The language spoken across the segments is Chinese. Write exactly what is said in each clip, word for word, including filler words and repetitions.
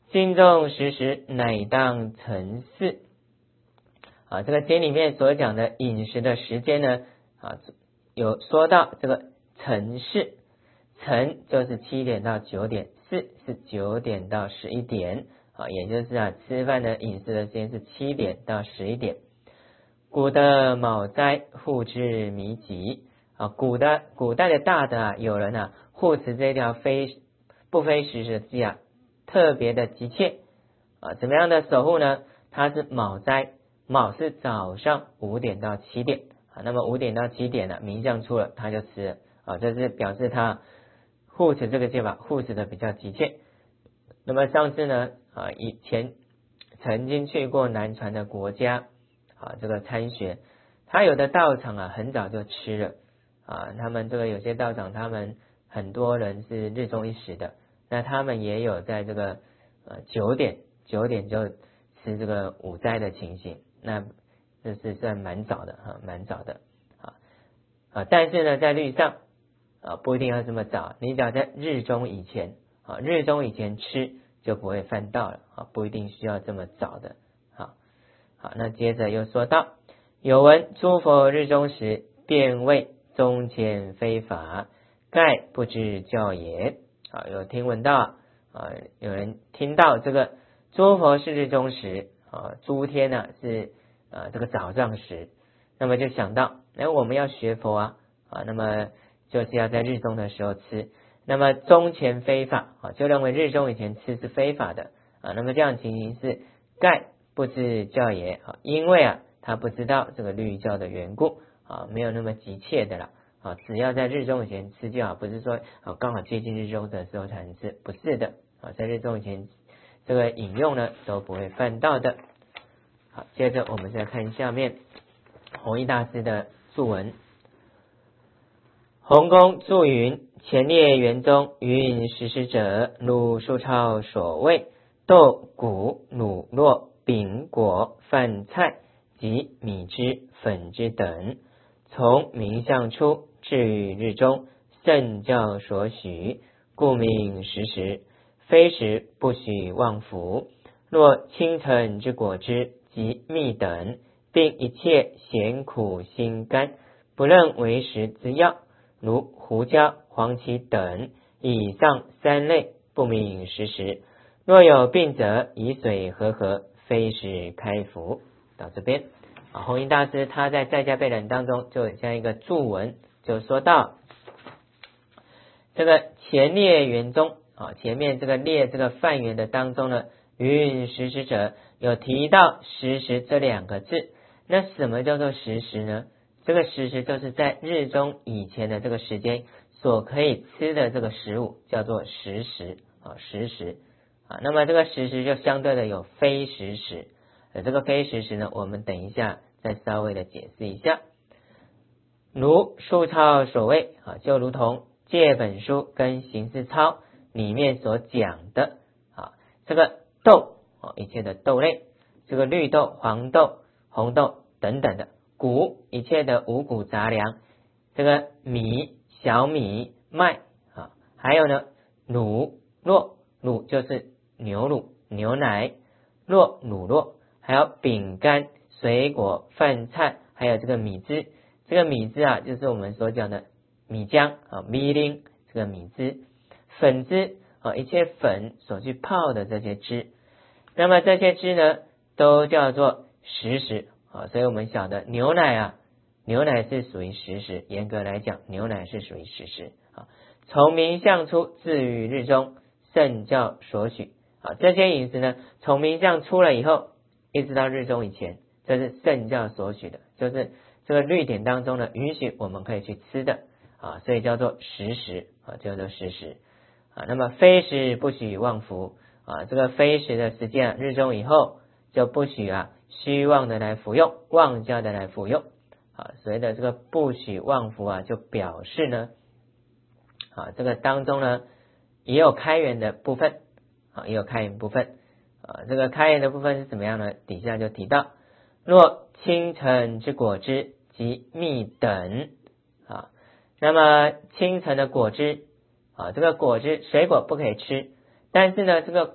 经中时时，乃当晨四。啊，这个经里面所讲的饮食的时间呢，啊，有说到这个晨四，晨就是七点到九点，四是九点到十一点，啊，也就是啊，吃饭的饮食的时间是七点到十一点。古的卯斋护持弥吉，啊，古的古代的大的啊，有人啊护持这条非不非时时的鸡啊，特别的急切啊，怎么样的守护呢？它是卯斋，卯是早上五点到七点啊，那么五点到七点呢，明相出了，他就吃了啊，这是表示他护持这个戒法护持的比较急切。那么上次呢啊，以前曾经去过南传的国家啊，这个参学，他有的道场啊很早就吃了啊，他们这个有些道场他们很多人是日中一时的，那他们也有在这个呃九点九点就吃这个午斋的情形，那这是算蛮早的哈，蛮早的啊啊，但是呢在律上啊不一定要这么早，你只要在日中以前啊，日中以前吃就不会犯道了啊，不一定需要这么早的。好，好，那接着又说到，有闻诸佛日中时，便谓中前非法，盖不知教也。啊，有听闻到啊，有人听到这个诸佛是日中时啊，诸天呢、啊、是啊这个早上时，那么就想到，哎，我们要学佛啊啊，那么就是要在日中的时候吃。那么中前非法啊，就认为日中以前吃是非法的啊。那么这样情形是盖不知教也啊，因为啊他不知道这个律教的缘故啊，没有那么急切的了啊，只要在日中以前吃就好，不是说啊刚好接近日中的时候才能吃，不是的啊，在日中以前这个饮用呢都不会犯道的。好，接着我们再看下面弘一大师的注文。弘公注云：前列园中云时时者，汝数超所谓豆、谷、乳酪、饼果、饭菜及米汁、粉汁等，从明相出，至于日中，圣教所许，故名时时。非时不许妄服。若清晨之果汁及蜜等，并一切咸苦辛甘，不认为食之药，如胡椒、黄芪等，以上三类不明时时。若有病者，以水和合，非时开服。到这边啊，弘一大师他在在家备览当中就像一个注文，就说到这个前列园中啊，前面这个列这个范园的当中呢，云时时者有提到时时这两个字。那什么叫做时时呢？这个时时就是在日中以前的这个时间所可以吃的这个食物叫做时时啊，时时啊。那么这个时时就相对的有非时时，呃，这个非时时呢，我们等一下再稍微的解释一下。如书抄所谓啊，就如同戒本书跟行事抄里面所讲的啊，这个豆啊，一切的豆类，这个绿豆、黄豆、红豆等等的。谷，一切的五谷杂粮，这个米、小米、麦啊，还有呢乳酪，乳就是牛乳、牛奶，酪乳酪，还有饼干、水果、饭菜，还有这个米汁。这个米汁啊，就是我们所讲的米浆啊，米淋，这个米汁，粉汁啊，一切粉所去泡的这些汁，那么这些汁呢，都叫做时时。啊，所以我们晓得牛奶啊，牛奶是属于时时，严格来讲，牛奶是属于时时啊。从明相出，至于日中，圣教所许啊。这些饮食呢，从明相出了以后，一直到日中以前，这是圣教所许的，就是这个律典当中呢，允许我们可以去吃的啊，所以叫做时时啊，叫做时时啊。那么非时不许妄服啊，这个非时的时间啊，日中以后就不许啊。虚妄的来服用，妄加的来服用啊，所谓的这个不许妄服啊，就表示呢啊，这个当中呢也有开源的部分啊，也有开源部分啊，这个开源的部分是怎么样呢？底下就提到，若清晨之果汁及蜜等啊，那么清晨的果汁啊，这个果汁水果不可以吃，但是呢，这个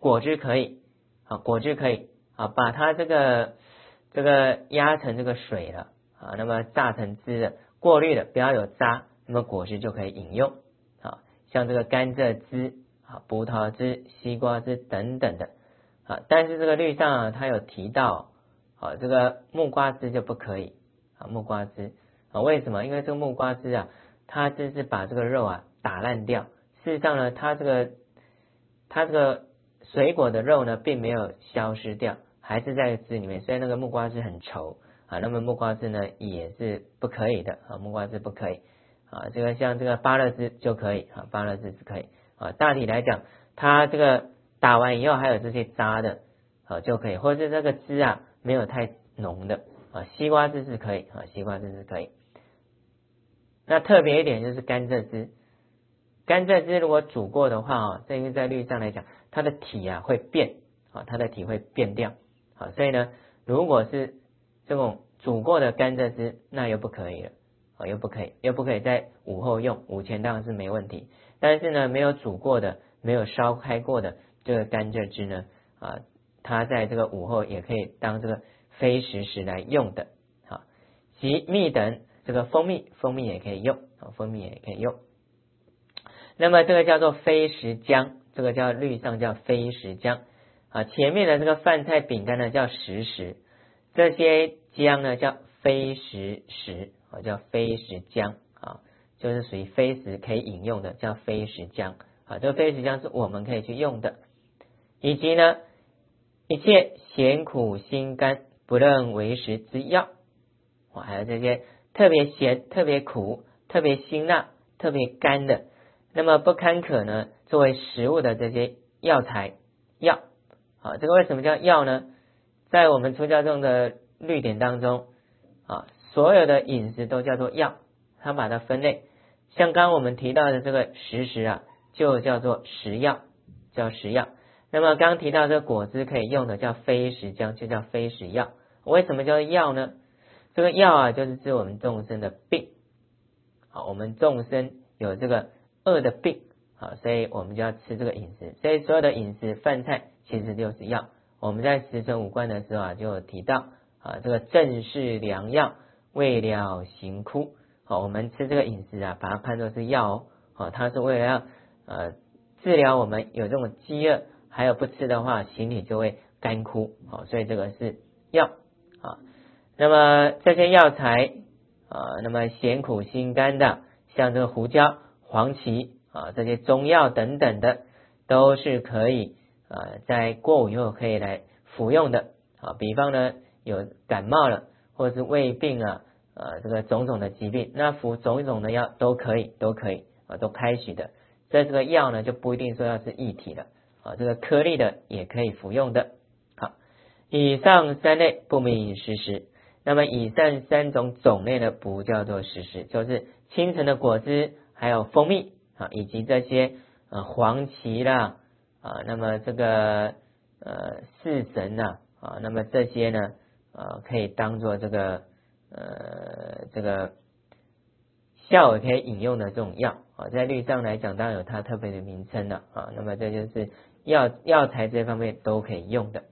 果汁可以啊，果汁可以啊，把它这个这个压成这个水了啊，那么榨成汁的，过滤的不要有渣，那么果汁就可以饮用啊，像这个甘蔗汁啊、葡萄汁、西瓜汁等等的啊，但是这个律上啊，它有提到啊，这个木瓜汁就不可以啊，木瓜汁啊，为什么？因为这个木瓜汁啊，它就是把这个肉啊打烂掉，事实上呢，它这个它这个水果的肉呢，并没有消失掉，还是在汁里面，所以那个木瓜汁很稠啊。那么木瓜汁呢也是不可以的啊，木瓜汁不可以啊。这个像这个芭乐汁就可以啊，芭乐汁是可以啊。大体来讲，它这个打完以后还有这些渣的啊就可以，或者是这个汁啊没有太浓的啊，西瓜汁是可以啊，西瓜汁是可以。那特别一点就是甘蔗汁。甘蔗汁如果煮过的话啊，这因为在律上来讲，它的体啊会变啊，它的体会变掉啊，所以呢，如果是这种煮过的甘蔗汁，那又不可以了啊，又不可以，又不可以在午后用，午前当然是没问题，但是呢，没有煮过的，没有烧开过的这个甘蔗汁呢啊，它在这个午后也可以当这个非食食来用的啊，及蜜等这个蜂蜜，蜂蜜也可以用啊，蜂蜜也可以用。那么这个叫做非食浆，这个叫律上叫非食浆啊。前面的这个饭菜饼干呢叫食食，这些浆呢叫非食食啊，叫非食浆啊，就是属于非食可以饮用的，叫非食浆啊。这个非食浆是我们可以去用的，以及呢一切咸苦辛甘不认为食之药啊，还有这些特别咸、特别苦、特别辛辣、特别甘的。那么不堪可呢，作为食物的这些药材药啊，这个为什么叫药呢？在我们出家众的律典当中啊，所有的饮食都叫做药，它把它分类。像刚刚我们提到的这个食食啊，就叫做食药，叫食药。那么刚刚提到这个果汁可以用的叫非食浆，就叫非食药。为什么叫药呢？这个药啊，就是指我们众生的病啊，我们众生有这个恶的病啊，所以我们就要吃这个饮食。所以所有的饮食饭菜其实就是药。我们在十存五观的时候啊，就有提到啊，这个正是良药，为了行枯。好，我们吃这个饮食啊，把它看作是药哦，好，它是为了要呃治疗我们有这种饥饿，还有不吃的话，形体就会干枯。好，所以这个是药啊。那么这些药材啊，那么咸苦辛甘的，像这个胡椒、黄芪啊，这些中药等等的，都是可以啊，在过午以后可以来服用的啊。比方呢，有感冒了，或者是胃病啊，啊，这个种种的疾病，那服种种的药都可以，都可以啊，都开许的。这这个药呢，就不一定说要是液体的啊，这个颗粒的也可以服用的。好，以上三类不名食食。那么以上三种种类呢，不叫做食食，就是清晨的果汁，还有蜂蜜啊，以及这些呃黄芪啦啊，那么这个呃四神呐啊，那么这些呢啊可以当做这个呃这个下午可以饮用的这种药啊，在律上来讲，当然有它特别的名称了啊。那么这就是药药材这方面都可以用的。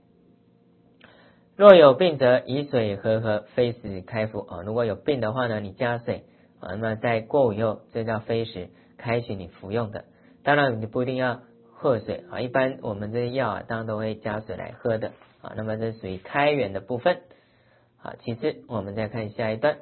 若有病则以水和合，非食开服啊。如果有病的话呢，你加水啊，那么在过午以后，这叫非食，开许你服用的。当然你不一定要喝水啊，一般我们这些药啊，当然都会加水来喝的啊。那么这属于开源的部分。好，其次我们再看下一段。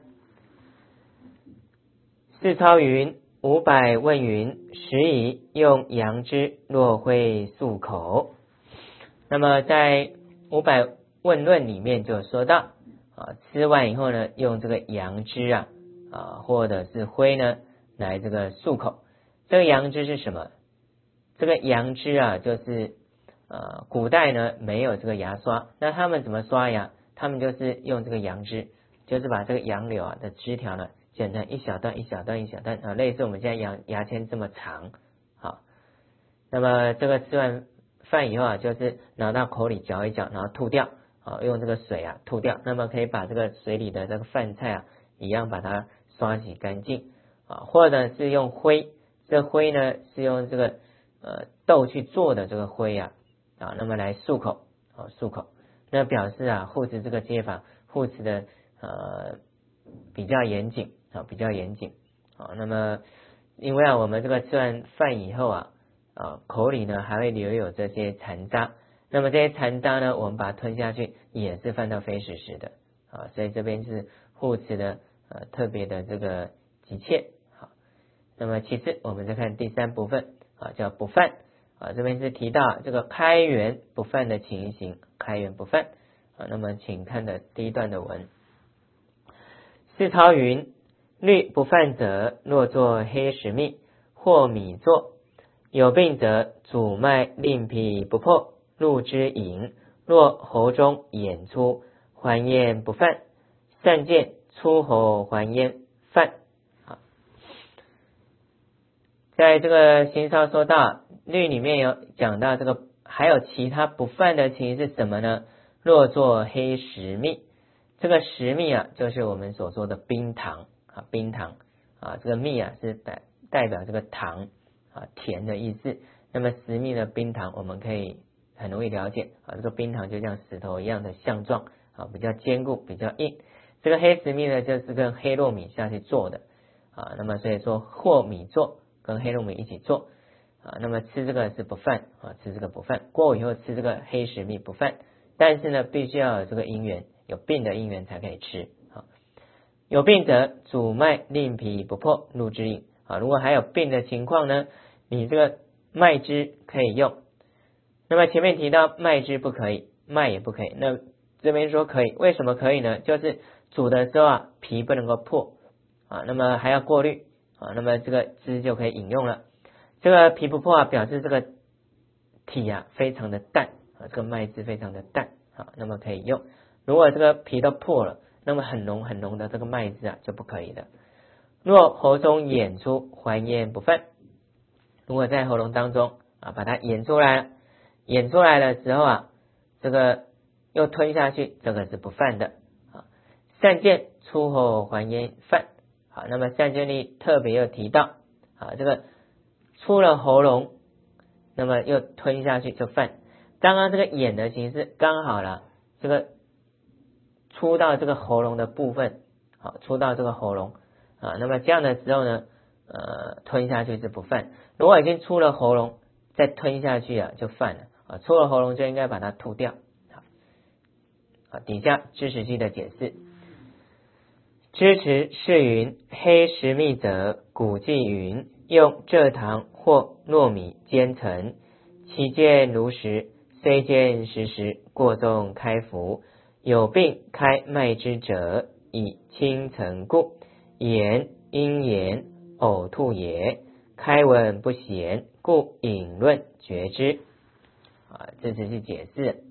世超云：五百问云，食以用杨枝，若会漱口。那么在五百问论里面就说到啊，吃完以后呢，用这个杨枝啊啊，或者是灰呢来这个漱口。这个杨枝是什么？这个杨枝啊，就是呃古代呢没有这个牙刷，那他们怎么刷牙？他们就是用这个杨枝，就是把这个杨柳啊的枝条呢剪成一小段一小段一小段啊，类似我们现在牙牙签这么长。好，那么这个吃完饭以后啊，就是拿到口里嚼一嚼，然后吐掉啊，用这个水啊吐掉，那么可以把这个水里的这个饭菜啊一样把它刷洗干净啊，或者是用灰，这灰呢是用这个呃豆去做的这个灰啊啊，那么来漱口啊漱口，那表示啊护持这个戒法护持的呃比较严谨啊比较严谨啊。那么因为啊我们这个吃完饭以后啊啊口里呢还会留有这些残渣，那么这些残渣呢我们把它吞下去也是犯到非时时的啊，所以这边是护持的呃特别的这个急切。好，那么其次我们再看第三部分啊叫不犯啊，这边是提到这个开元不犯的情形，开元不犯啊。那么请看的第一段的文，世超云：律不犯者，若作黑石蜜或米作，有病者主脉令脾不破，入之饮，若喉中眼出，还咽不犯，散见出喉还咽犯。在这个行少说到律里面有讲到这个还有其他不犯的情形是什么呢？若作黑石蜜，这个石蜜啊就是我们所说的冰糖啊，冰糖啊，这个蜜啊是代代表这个糖啊甜的意思。那么石蜜的冰糖我们可以很容易了解啊，这个冰糖就像石头一样的相状啊，比较坚固比较硬。这个黑石蜜呢就是跟黑糯米下去做的啊，那么所以说和米做跟黑糯米一起做啊，那么吃这个是不犯啊，吃这个不犯，过以后吃这个黑石蜜不犯，但是呢必须要有这个因缘，有病的因缘才可以吃啊。有病者主脉令脾不破，入之饮啊。如果还有病的情况呢，你这个麦汁可以用。那么前面提到麦汁不可以，麦也不可以，那这边说可以，为什么可以呢？就是煮的时候啊脾不能够破啊，那么还要过滤啊，那么这个汁就可以饮用了。这个脾不破啊，表示这个体啊非常的淡啊，这个麦汁非常的淡啊，那么可以用。如果这个脾都破了，那么很浓很浓的这个麦汁啊就不可以了。若喉中演出，还咽不犯。如果在喉咙当中啊把它演出来了，演出来的时候啊，这个又吞下去，这个是不犯的啊。散见出喉还咽犯。好，那么散见力特别又提到啊，这个出了喉咙，那么又吞下去就犯。刚刚这个演的形式刚好了，这个出到这个喉咙的部分，好，出到这个喉咙啊，那么这样的时候呢，呃，吞下去是不犯。如果已经出了喉咙，再吞下去啊，就犯了啊。出了喉咙就应该把它吐掉。好，好，底下知识记的解释。支持是云：黑石蜜者，古记云用蔗糖或糯米煎成，其见如实，虽见时时，过重开服。有病开麦汁者，以清澄故，言阴言，呕吐也。开文不咸，故引论觉之。啊，这就是解释。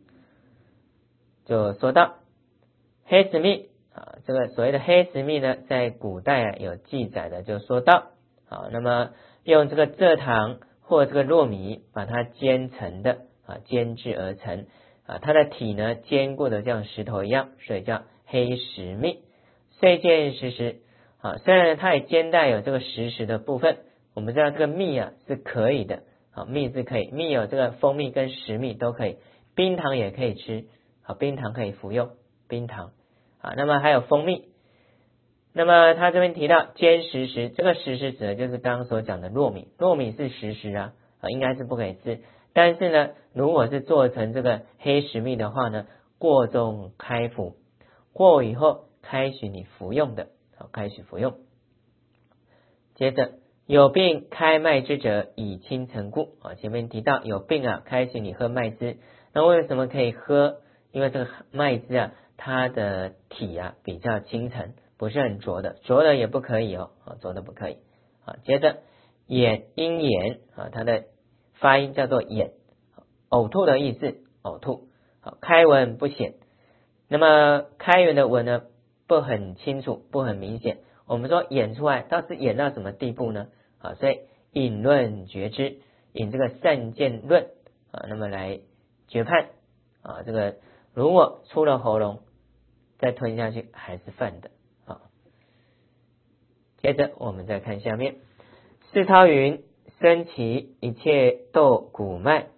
就说到黑石蜜啊，这个所谓的黑石蜜呢，在古代啊有记载的，就说到啊，那么用这个蔗糖或这个糯米把它煎成的啊，煎制而成啊，它的体呢坚固的像石头一样，所以叫黑石蜜。虽见实实啊，虽然它也兼带有这个实实的部分，我们知道这个蜜啊是可以的啊，蜜是可以，蜜有这个蜂蜜跟石蜜都可以，冰糖也可以吃啊，冰糖可以服用，冰糖啊，那么还有蜂蜜。那么他这边提到煎实时，这个实时指的就是刚刚所讲的糯米，糯米是实时啊，啊应该是不可以吃。但是呢，如果是做成这个黑石蜜的话呢，过重开服，过以后开许你服用的，好，开许服用。接着有病开麦汁者，以清澄故啊，前面提到有病啊，开许你喝麦汁。那为什么可以喝？因为这个麦汁啊，它的体啊比较清澄，不是很浊的，浊的也不可以哦，啊浊的不可以啊。接着眼阴眼啊，它的发音叫做眼，呕吐的意思，呕吐。好，开文不显，那么开元的文呢不很清楚，不很明显。我们说演出来，到底演到什么地步呢？啊，所以引论觉知，引这个善见论啊，那么来决判啊，这个如果出了喉咙再吞下去还是犯的啊。接着我们再看下面，世超云生其一切窦骨脉，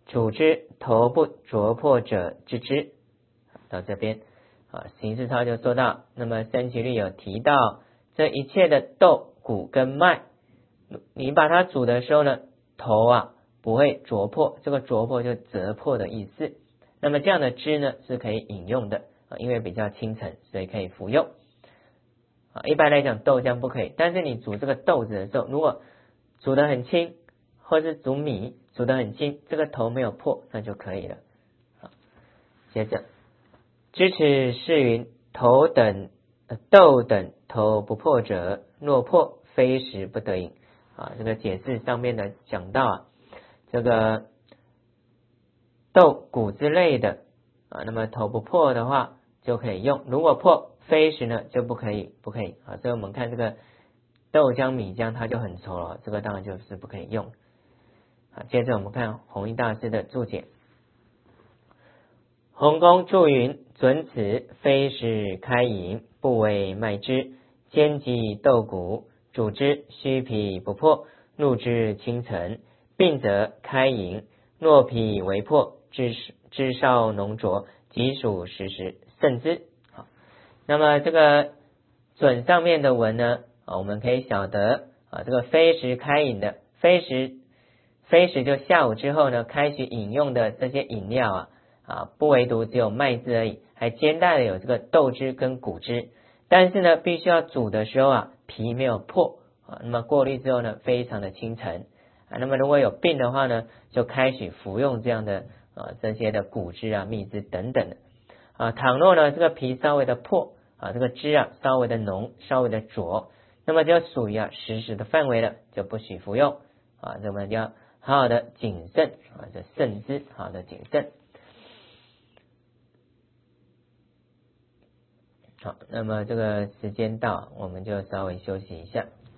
主之头不着破者知之。到这边啊，形式操就说到，那么生起律有提到这一切的豆、谷跟麦，你把它煮的时候呢，头啊不会啄破，这个啄破就折破的意思。那么这样的汁呢是可以饮用的啊，因为比较清澄，所以可以服用啊。一般来讲豆浆不可以，但是你煮这个豆子的时候，如果煮得很轻，或是煮米煮得很轻，这个头没有破，那就可以了。好，接着知此是云头等、呃、豆等头不破者，若破非时不得饮啊。这个解释上面的讲到啊，这个豆谷之类的啊，那么头不破的话就可以用，如果破非时呢就不可以，不可以啊。所以我们看这个豆浆、米浆它就很稠了，这个当然就是不可以用啊。接着我们看弘一大师的注解。弘公注云：准此非时开饮，不为麦汁，煎鸡豆谷，煮之须皮不破，入之清澄，并则开饮。若皮为破，汁汁少浓浊，即属实时，甚之。好，那么这个准上面的文呢，啊，我们可以晓得啊，这个非时开饮的，非时非时就下午之后呢，开始饮用的这些饮料啊。啊，不唯独只有麦汁而已，还兼带的有这个豆汁跟谷汁，但是呢，必须要煮的时候啊，皮没有破啊，那么过滤之后呢，非常的清澄啊。那么如果有病的话呢，就开始服用这样的啊这些的谷汁啊、蜜汁等等的啊。倘若呢这个皮稍微的破啊，这个汁啊稍微的浓、稍微的浊，那么就属于啊实时的范围了，就不许服用啊。这么就要好好的谨慎啊，这慎之，好的谨慎。好，那么这个时间到，我们就稍微休息一下。